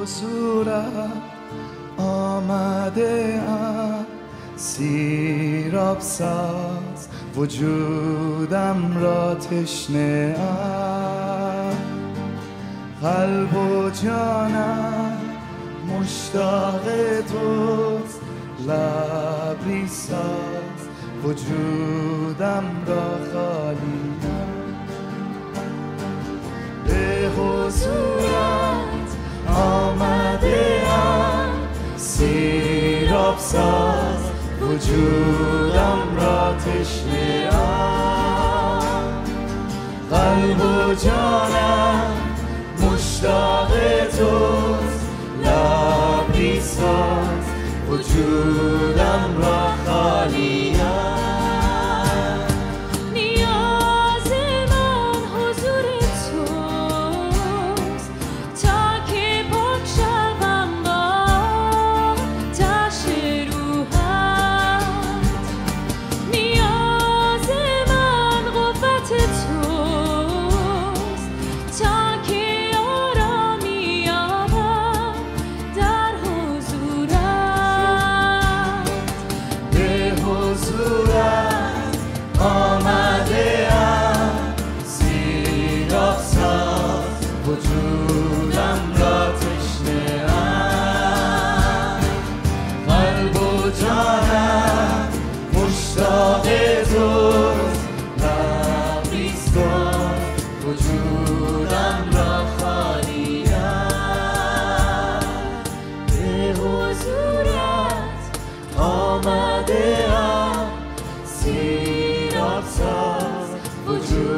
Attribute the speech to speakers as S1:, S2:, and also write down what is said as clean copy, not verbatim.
S1: حضورت آمده ام، سیراب ساز وجودم را تشنه ام. قلب و جانم مشتاق توست، لبری ساز وجودم را خالیم. به حضورت آمده ام، سیراب ساز وجودم را تشنه ام. قلب و جانم مشتاق توست، لبری ساز وجودم را خالیم.
S2: نیاز من حضور توست تا که پاک شوم با تش روحت. نیاز من قوت توست تا که آرامی یابم در حضورت.
S1: به حضورت آمده ام، سیراب ساز وجودم را تشنه ام. قلب و جانم مشتاق توست، لبری ساز وجودم را خالیم. به حضورت آمده ام، سیراب ساز وجودم